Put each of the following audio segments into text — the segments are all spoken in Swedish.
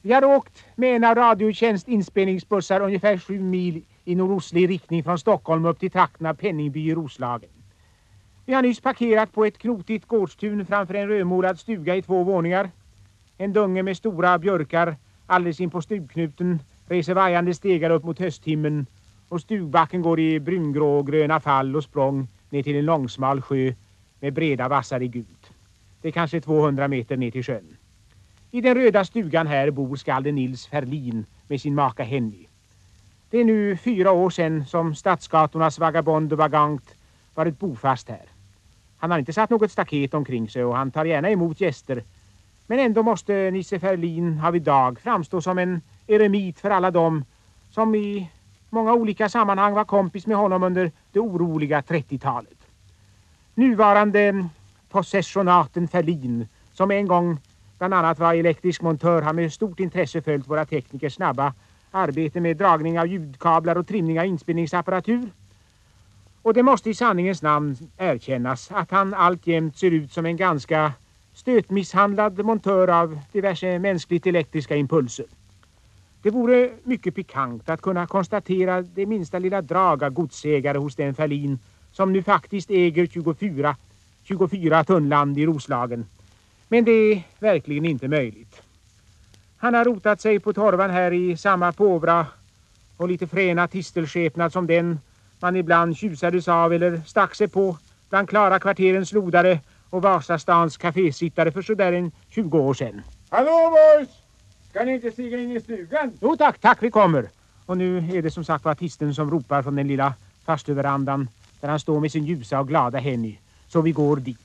Vi har åkt med en av Radiotjänst inspelningsbussar ungefär 7 mil i nordostlig riktning från Stockholm upp till trakten av Penningby i Roslagen. Vi har nyss parkerat på ett knotigt gårdstun framför en rödmålad stuga i 2 våningar. En dunge med stora björkar alldeles in på stugknuten reser vajande stegar upp mot hösthimmen, och stugbacken går i brungrå och gröna fall och språng ner till en långsmal sjö med breda vassar i gult. Det är kanske 200 meter ner till sjön. I den röda stugan här bor skalden Nils Ferlin med sin maka Henny. Det är nu 4 år sedan som stadsgatornas vagabond och vagant varit bofast här. Han har inte satt något staket omkring sig och han tar gärna emot gäster. Men ändå måste Nisse Ferlin av idag framstå som en eremit för alla dem som i många olika sammanhang var kompis med honom under det oroliga 30-talet. Nuvarande possessionaten Ferlin, som en gång bland annat var elektrisk montör, har med stort intresse följt våra teknikers snabba arbete med dragning av ljudkablar och trimning av inspelningsapparatur. Och det måste i sanningens namn erkännas att han alltjämt ser ut som en ganska stötmisshandlad montör av diverse mänskligt elektriska impulser. Det vore mycket pikant att kunna konstatera det minsta lilla drag av godsägare hos den Ferlin som nu faktiskt äger 24 tunnland i Roslagen. Men det är verkligen inte möjligt. Han har rotat sig på torvan här i samma påvra och lite fräna tistelskepnad som den man ibland tjusades av eller stack sig på bland Klara kvarterens lodare och Vasastans kafésittare för sådär en 20 år sedan. Hallå boys! Ska ni inte stiga in i stugan? Jo tack, vi kommer. Och nu är det som sagt var tisten som ropar från den lilla farstuverandan där han står med sin ljusa och glada Henny. Så vi går dit.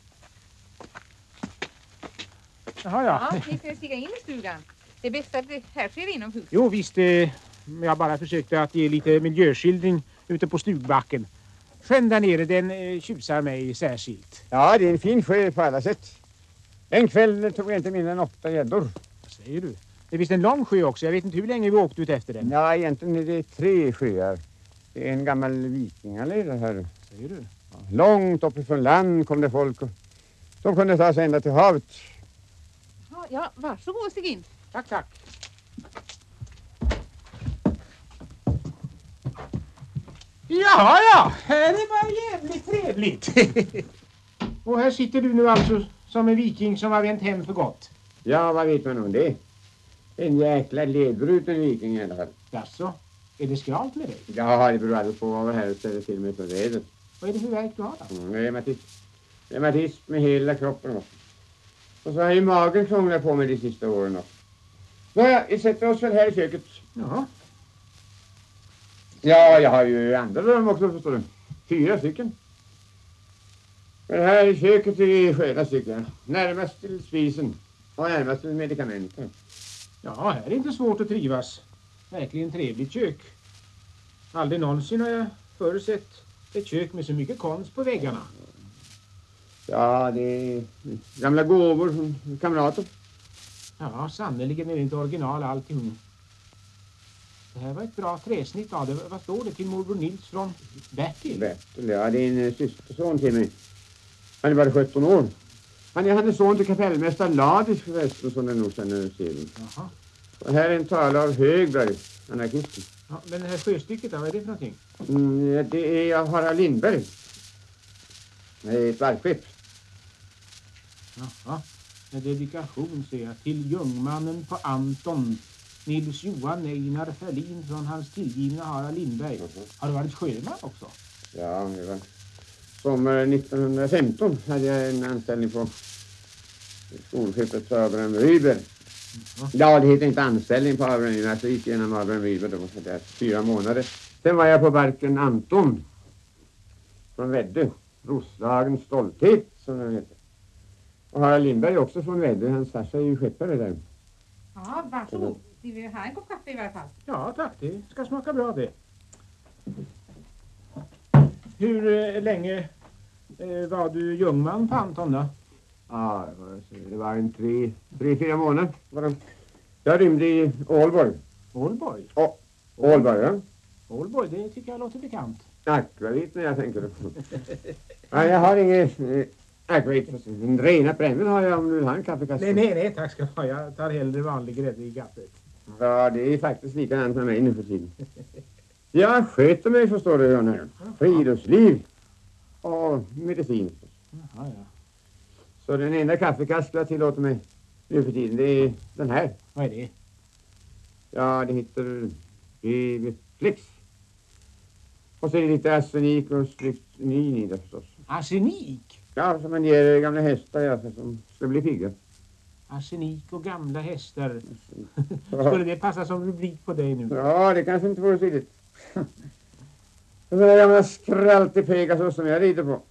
Jaha, ja. Ni ska stiga in i stugan. Det är bäst att det här sker inomhus. Jo visst, jag bara försökte att ge lite miljöskildring ute på stugbacken. Sjön där nere, den tjusar mig särskilt. Ja, det är en fin sjö på alla sätt. En kväll tog jag inte mindre än 8 gäddor. Vad säger du? Det är visst en lång sjö också. Jag vet inte hur länge vi åkte ut efter den. Ja, egentligen är det 3 sjöar. Det är en gammal vikingaled här. Säger du? Ja, långt uppifrån land kom det folk och de kunde ta sig ända till havet. Ja, varsågod, stig in. Tack. Ja, här är bara jävligt trevligt. Och här sitter du nu alltså som en viking som har vänt hem för gott. Ja, vad vet man om det? En jäkla ledbruten viking i alla fall. Jaså, är det skralt med dig? Ja, det beror alldeles på vad här ställer till med för väder. Vad är det för verk du har då? Reumatism med hela kroppen också. Och så har ju magen krånglat på mig de sista åren också. Nåja, vi sätter oss väl här i köket. Jaha. Ja, jag har ju andra rum också, förstår du. 4 stycken. Men här i köket är vi sköna stycken. Närmast till spisen och närmast till medikamenten. Ja, här är inte svårt att trivas. Verkligen trevligt kök. Aldrig någonsin har jag förr sett ett kök med så mycket konst på väggarna. Ja, det är gamla gåvor från kamrater. Ja, sannoliken är det inte original allting. Det här var ett bra träsnitt av det. Vad står det till morbror Nils från Bertil? Bertil, ja, det är en systerson till mig. Han är bara 17 år. Han är son till kapellmästare Ladis förresten, som den nog känner till. Jaha. Och här är en talare av Högberg, anarkisten. Ja, men det här sjöstycket då, vad är det för någonting? Det är Harald Lindberg. Det är ett varvskepp. Jaha, en dedikation ser jag till jungmannen på Anton, Nils Johan Einar Ferlin från hans tillgivna Harald Lindberg. Har du varit sjöman också? Ja, det var sommar 1915 hade jag en anställning på skolskeppet Abraham Ryber. Ja, det heter inte anställning på Abraham Ryber, alltså gick genom Abraham Ryber, då var det 4 månader. Sen var jag på barken Anton från Väddö, Roslagens stolthet som den heter. Och Harald Lindberg också från Väddö, hans farsa är ju skeppare där. Ja, varsågod. Vi vill ha en kopp kaffe i varje fall. Ja, tack. Det ska smaka bra det. Hur länge var du jungman på Anton då? Ja, det var en 3-4 månader. Jag rymde i Ålborg. Ålborg? Ja, Ålborg, ja. Ålborg, det tycker jag låter bekant. Akvavit när jag tänker på. Ja, jag har Jag vet inte. En rena brännvin har jag om du vill ha en kaffekasse. Nej, tack ska du ha. Jag tar hellre vanlig grädde i kaffet. Ja, det är faktiskt likadant med mig nu för tiden. Jag sköter mig, förstår du, Jan här. Friluftsliv och medicin. Jaha, ja. Så den enda kaffekass jag tillåter mig nu för tiden, det är den här. Vad är det? Ja, det heter Flex. Och så är det lite arsenik och stryknin i det förstås. Arsenik? Ja, som man ger gamla hästar, ja, som ska bli pigga. Arsenik och gamla hästar. Skulle det passa som rubrik på dig nu? Ja, det kanske inte vore så vidligt. Och så är gamla skralt i Pegasus som jag rider på.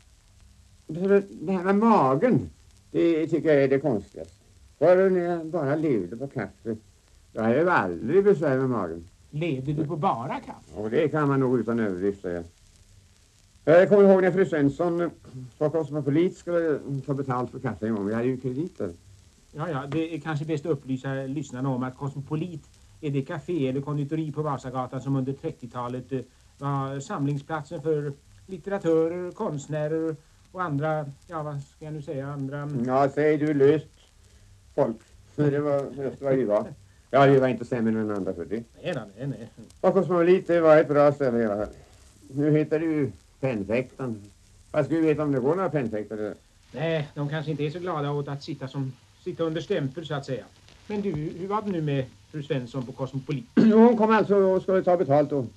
Det här med magen, det tycker jag är det konstigaste. Förr när jag bara levde på kaffe, då hade jag aldrig besvär med magen. Levde du på bara kaffe? Och det kan man nog utan överdrift säga. Jag kommer ihåg när fru Svensson på Kosmopolit skulle ta betalt för kaffe en gång. Vi hade ju krediter. Ja, det är kanske bäst att upplysa lyssnarna om att Kosmopolit är det café eller konditori på Vasagatan som under 30-talet var samlingsplatsen för litteratörer, konstnärer och andra, ja vad ska jag nu säga, andra... Ja, säg du löst folk. Det var just vad vi var. Ja, det var inte sämre än andra för det. Nej. Och Kosmopolit, det var ett bra ställe i alla fall. Nu heter det ju Pennfäktan. Vad ska vi veta om det går några pennfäktare? Nej, de kanske inte är så glada åt att sitta under stämpel så att säga. Men du, hur var det nu med fru Svensson på Kosmopolit? Hon kom alltså och skulle ta betalt och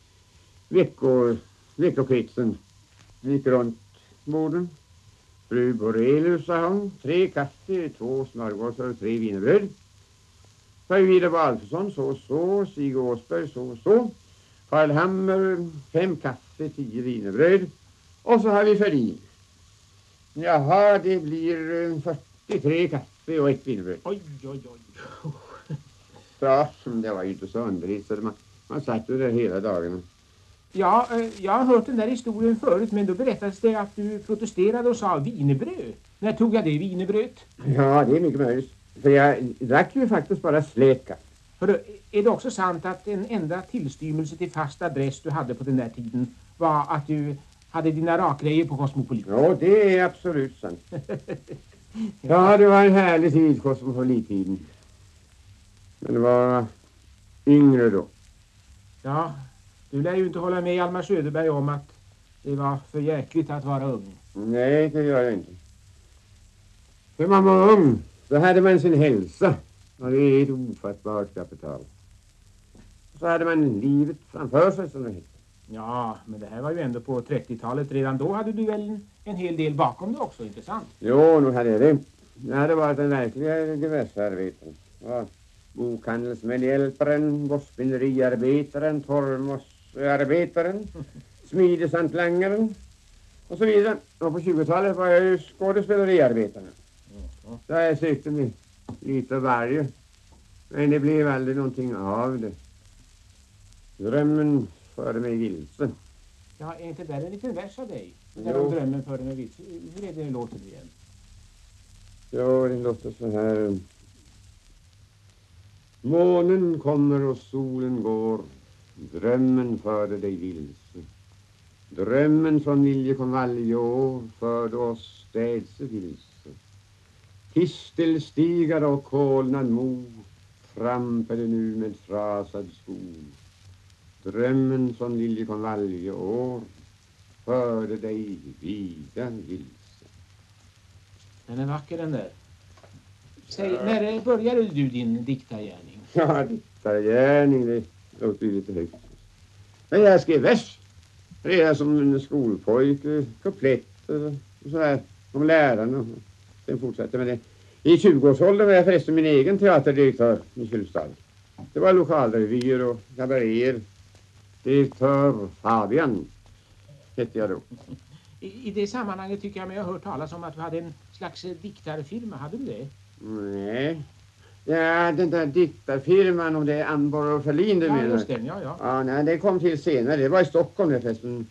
veckokvitsen gick runt borden. Fru Borelius, sa hon, 3 kaffe, 2 smörgåsar och 3 wienerbröd. Fru Vidar Alfredsson, så, Stig Åsberg, så. Karl Hammer, 5 kaffe, 10 wienerbröd. Och så har vi Ferdin. Jaha, det blir 43 kaffe och 1 wienerbröd. Oj. Ja, det var ju inte så underligt så man satt ju där hela dagen. Ja, jag har hört den där historien förut, men då berättades det att du protesterade och sa wienerbröd. När tog jag det wienerbröd? Ja, det är mycket möjligt. För jag drack ju faktiskt bara slät kaffe. Hörru, är det också sant att den enda tillstymmelse till fast adress du hade på den där tiden var att du hade dina rakgrejer på Kosmopolit? Ja, det är absolut sant. Ja, det var en härlig tid, Kosmopolittiden. Men det var yngre då. Ja, du lär ju inte hålla med Almar Söderberg om att det var för jäkligt att vara ung. Nej, det gör jag inte. När man var ung, då hade man sin hälsa. Och det är ett ofattbart kapital. Så hade man livet framför sig, som det heter. Ja, men det här var ju ändå på 30-talet. Redan då hade du väl en hel del bakom dig också, inte sant? Jo, nu hade jag det. Jag hade varit en verkliga diversarbetare. Ja, bokhandelsmedhjälparen, borstbinderiarbetaren, torvmossarbetaren, smidesantlangaren och så vidare. Och på 20-talet var jag ju skådespeleriarbetare. Så jag sökte mig lite av varje. Men det blev aldrig någonting av det. Drömmen förde mig vilse. Ja, är inte där en liten vers av dig? Jo. Där om drömmen förde mig vilse. Hur är det låter det igen? Ja, det låter så här. Månen kommer och solen går. Drömmen förde dig vilse. Drömmen från Liljekonvalj år förde oss städse vilse. Tistelstigar och kolnad mo trampade nu med frasad skog. Drömmen från Liljekonvalj år förde dig vida vilse. Den är vacker den där. Säg, när började du din diktargärning? Ja, diktargärning, det låter ju lite högt. Men jag skrev vers. Redan som en skolpojke, kupletter och sådär. Om lärarna. Sen fortsatte med det. I 20-årsåldern var jag förresten min egen teaterdirektör i Kylstad. Det var lokalrevyer och kabaréer. Direktör Fabian hette jag då. I det sammanhanget tycker jag mig ha hört talas om att du hade en slags diktarfirma. Hade du det? Nej. Ja, den där diktarfirman, om det är Anborg och Ferlin du menar. Ja, just den, ja. Ja, nej, det kom till senare. Det var i Stockholm det förresten.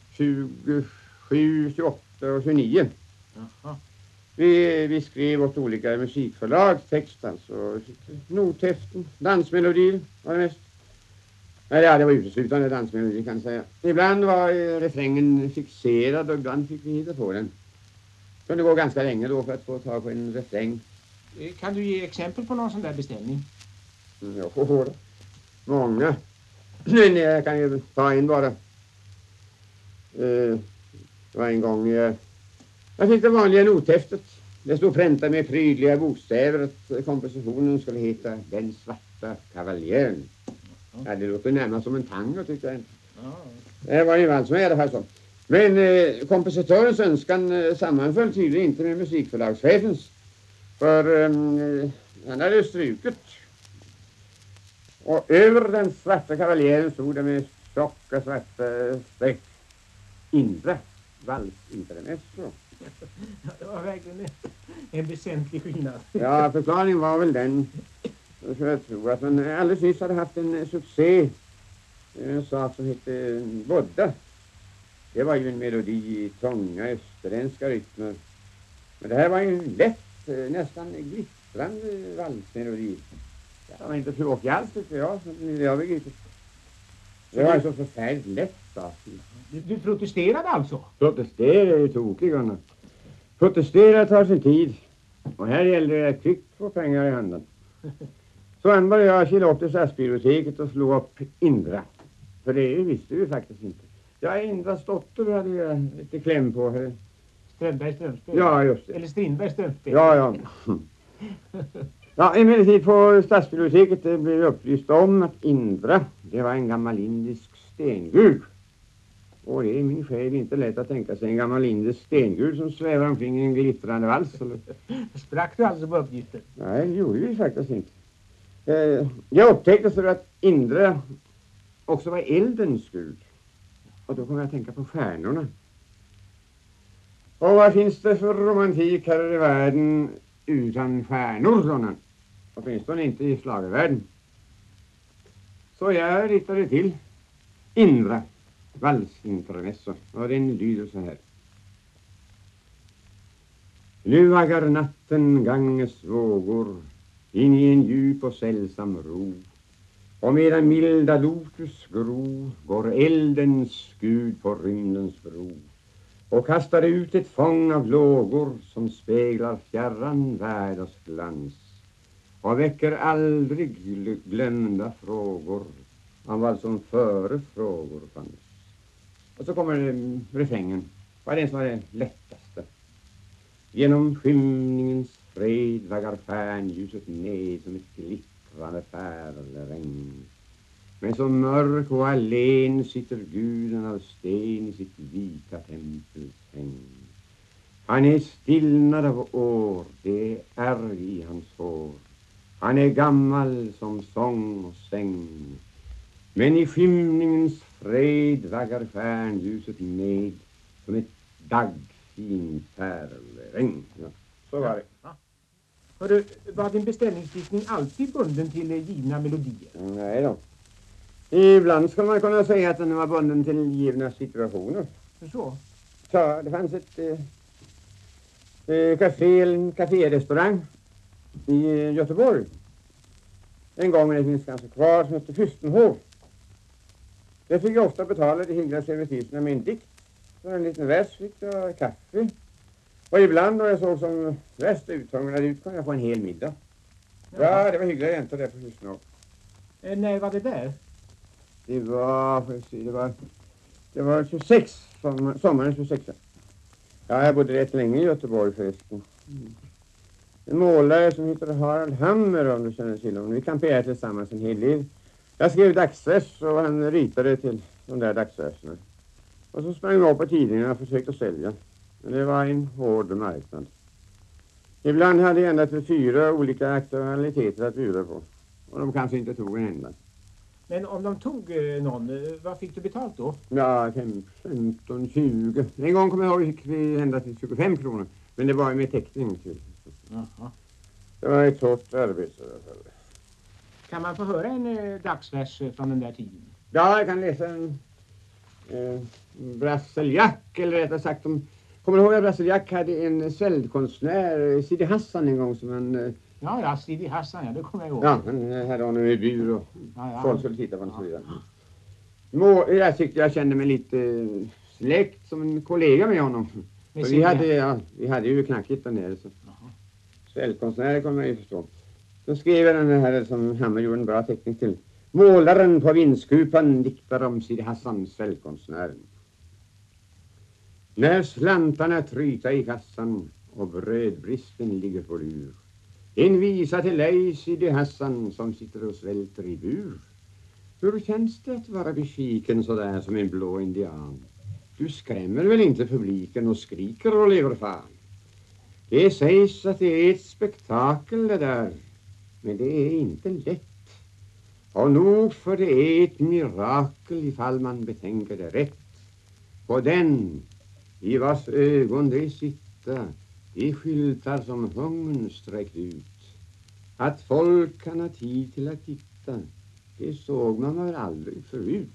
27, 28 och 29. Jaha. Vi skrev åt olika musikförlag, text alltså, nothäften, dansmelodier var det mest. Ja, det var uteslutande dansmelodier kan jag säga. Ibland var refrängen fixerad och ibland fick vi hitta på den. Kunde gå ganska länge då för att få tag på en refräng. Kan du ge exempel på någon sån där beställning? Ja, då. Många. Men jag kan ju ta en bara. Det var en gång jag fick det vanliga nothäftet. Det stod präntat med prydliga bokstäver att kompositionen skulle heta Den svarta kavaljeren. Ja, det låter närmast som en tango tyckte jag. Det var ju allt som är det här så. Men kompositörens önskan sammanföll tydligen inte med musikförlagschefens. För han hade strukit. Och över den svarta kavaljeren stod det med tjocka svarta streck. Indre valsintermezzo. Ja, det var verkligen en väsentlig skillnad. Ja, förklaringen var väl den. Så jag tror att man alldeles nyss hade haft en succé. En sak som hette Bodda. Det var ju en melodi i trånga österländska rytmer. Men det här var ju en lätt, nästan glittrande valsmelodi. Det var inte tråkig alls tycker jag. Jag begripit. Det var så förfärligt lätt saken. Du protesterade alltså? Protestera är ju tokig, Gunnar. Protestera tar sin tid. Och här gäller det att kvickt få pengar i handen. Så han började jag kila upp till stadsbiblioteket och slå upp Indra. För det visste vi faktiskt inte. Ja, Indras dotter hade jag lite kläm på. Strömbergs strömspel? Ja, just det. Eller Strindbergs strömspel? Ja. Ja, emellertid på stadsbiblioteket blev upplyst om att Indra, det var en gammal indisk stengud. Och det är min själ inte lätt att tänka sig en gammal indisk stengud som svävar omkring i en glittrande vals. Eller? Sprack du alltså på uppgiften? Nej, det gjorde vi faktiskt inte. Jag upptäckte så att Indra också var eldens gud. Och då kommer jag att tänka på stjärnorna. Och vad finns det för romantik här i världen utan stjärnor, sådana? Åtminstone inte i schlagervärlden. Så jag ritade till Indra valsintermezzo. Och den lyder så här. Nu vaggar natten Ganges vågor in i en djup och sällsam ro. Och medan milda lotus gro går eldens gud på rymdens bro och kastar ut ett fång av lågor som speglar fjärran världars glans och väcker aldrig glömda frågor om vad som före frågor fanns. Och så kommer refrängen. Vad är det som är det lättaste? Genom skymningens fred vaggar stjärnljuset ned som ett glittrande pärlregn. Men så mörk och alene sitter guden av sten i sitt vita tempels häng. Han är stillnad av år, det är ärg i hans hår. Han är gammal som sång och säng. Men i skymningens fred vaggar stjärnljuset med som ett daggfin pärlregn. Ja, så var det. Ja. Hörru, var din beställningsdiktning alltid bunden till givna melodier? Nej då. Ibland skulle man kunna säga att den var bunden till givna situationer. Så? Så det fanns ett kaférestaurang i Göteborg. En gång det finns ganska kvar som heter Fystenhov. Det fick jag ofta betala de hyggliga servitriserna med en dikt. Så en liten vers fick jag kaffe. Och ibland när jag såg som värst uthungrad ut kunde jag få en hel middag. Ja, det var hyggliga räntor där på Fystenhov. När var det där? Det var 26, sommaren 26. Ja, jag bodde rätt länge i Göteborg förresten. En målare som heter Harald Hammer, om du känner till honom. Vi kamperade tillsammans en hel del. Jag skrev dagsvers och han ritade till de där dagsverserna. Och så sprang jag på tidningarna och försökte sälja. Men det var en hård marknad. Ibland hade jag ända till 4 olika aktualiteter att bjuda på. Och de kanske inte tog en enda. Men om de tog någon, vad fick du betalt då? Ja, 15, 20. En gång kommer jag ihåg fick vi ända till 25 kronor. Men det var ju med täckning till. Jaha. Det var ett hårt arbete. Kan man få höra en dagsvers från den där tiden? Ja, jag kan läsa en Brasseljack, eller rättare sagt kommer du ihåg att Brasseljack hade en sväldkonstnär, Sidi Hassan en gång som en... Ja, Sidi Hassan, ja, det kommer jag ihåg. Ja, han hade honom i bur och folk skulle titta på honom och så vidare. Jag tyckte jag kände mig lite släkt som en kollega med honom. Vi hade ju knackigt där nere. Så. Svältkonstnärer kommer man ju förstå. Då skrev jag den här som Hammar gjorde en bra teckning till. Målaren på vindskupan diktar om Sidi Hassan, svältkonstnären. När slantarna tryta i kassan och brödbristen ligger på lur. En visa till dig, Sidi Hassan, som sitter och svälter i bur. Hur känns det att vara besviken sådär som en blå indian? Du skrämmer väl inte publiken och skriker och lever fan? Det sägs att det är ett spektakel det där, men det är inte lätt. Och nog för det är ett mirakel ifall man betänker det rätt. På den, i vars ögon det sitta, de skyltar som hungern sträckt ut. Att folk kan ha tid till att titta, det såg man väl aldrig förut.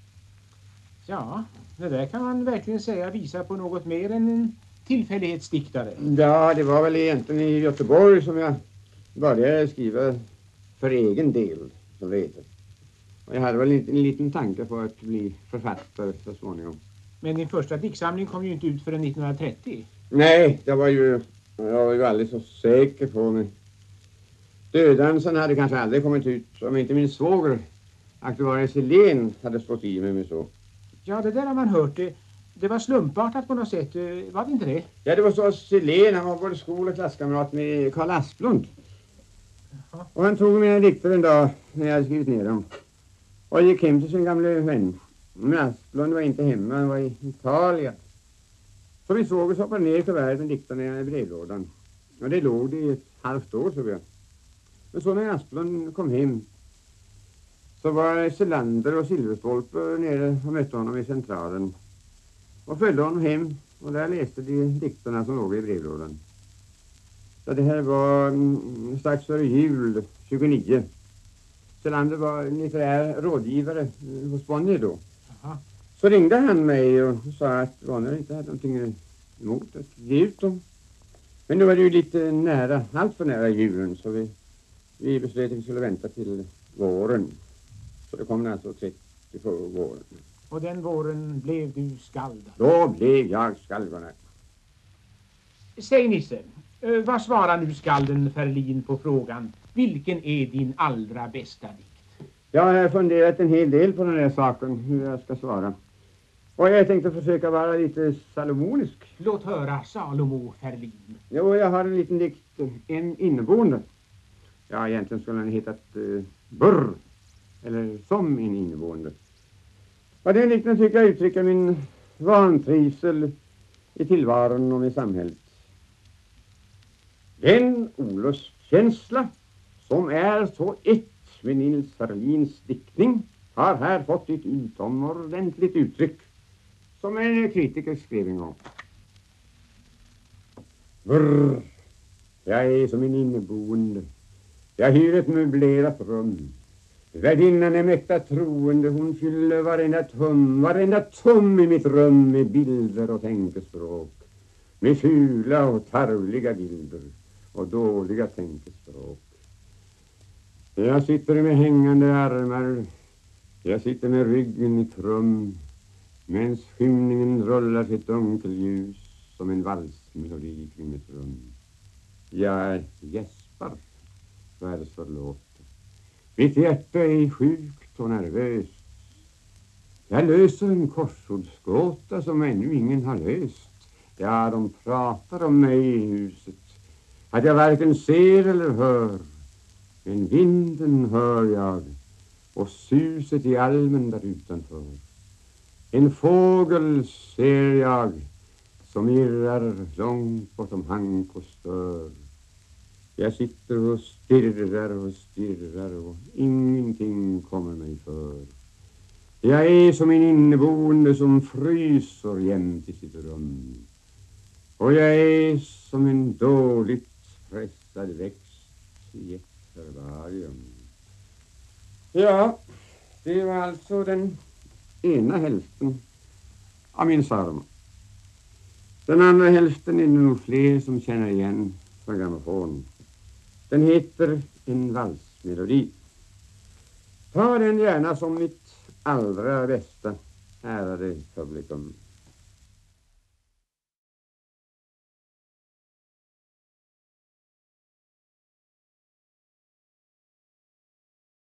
Ja, det där kan man verkligen säga visar på något mer än en tillfällighetsdiktare. Ja, det var väl egentligen i Göteborg som jag började skriva för egen del, som det heter. Och jag hade väl en liten tanke på att bli författare så småningom. Men din första diktsamling kom ju inte ut förrän 1930. Nej, jag var ju aldrig så säker på mig. Dödansen hade kanske aldrig kommit ut om inte min svåger Aktuarius Helén hade stått i mig med så. Ja, det där har man hört. Det var slumpartat på något sätt. Var det inte det? Ja, det var så att Helén, han var både skol- och klasskamrat med Karl Asplund. Jaha. Och han tog mina dikter en dag när jag hade skrivit ner dem. Och gick hem till sin gamla vän. Men Asplund var inte hemma, han var i Italien. Så vi såg och hoppade ner till världen dikterna i brevlådan. Och det låg det i ett halvt år, så jag. Men så när Asplund kom hem så var Selander och Silverstolpe nere och mötte honom i centralen. Och följde honom hem och där läste de dikterna som låg i brevlådan. Så det här var strax före jul 29. Selander var litterär rådgivare hos Bonnier då. Aha. Så ringde han mig och sa att Bonnier inte hade någonting emot att ge ut dem. Men nu var det ju lite nära, allt för nära julen, så vi beslöt att vi skulle vänta till våren. Så det kom alltså 30 på våren. Och den våren blev du skald. Då blev jag skaldgånare. Säg Nisse, vad svarar nu skalden Ferlin på frågan? Vilken är din allra bästa dikt? Jag har funderat en hel del på den här saken, hur jag ska svara. Och jag tänkte försöka vara lite salomonisk. Låt höra Salomo Ferlin. Jo, jag har en liten dikt, En inneboende. Ja, egentligen skulle den hetat Burr. Eller Som en inneboende. Och den dikten tycker jag uttrycker min vantrivsel i tillvaron och i samhället. Den olustkänsla som är så ett med Nils Ferlins diktning har här fått ett utomordentligt uttryck som en kritiker skrev en gång. Brr, jag är som en inneboende. Jag hyr ett möblerat rum. Värdinnan är mäkta troende. Hon fyller varenda tum i mitt rum med bilder och tänkespråk. Med fula och tarvliga bilder och dåliga tänkespråk. Jag sitter med hängande armar. Jag sitter med ryggen i trum. Medan skymningen rullar sitt dunkelljus som en valsmelodi kring mitt rum. Jag gäspar, världsförlåt. Mitt hjärta är sjukt och nervöst. Jag löser en korsordsgåta som ännu ingen har löst. Ja, de pratar om mig i huset. Att jag varken ser eller hör. Men vinden hör jag och suset i almen där utanför. En fågel ser jag som irrar långt bortom hank och stör. Jag sitter och stirrar och ingenting kommer mig för. Jag är som en inneboende som fryser jämt i sitt rum. Och jag är som en dåligt pressad växt i ett herbarium. Ja, det var alltså den ena hälften av min psalm. Den andra hälften är det nog fler som känner igen från grammofon. Den heter En valsmelodi. Ta den gärna som mitt allra bästa, ärade publikum.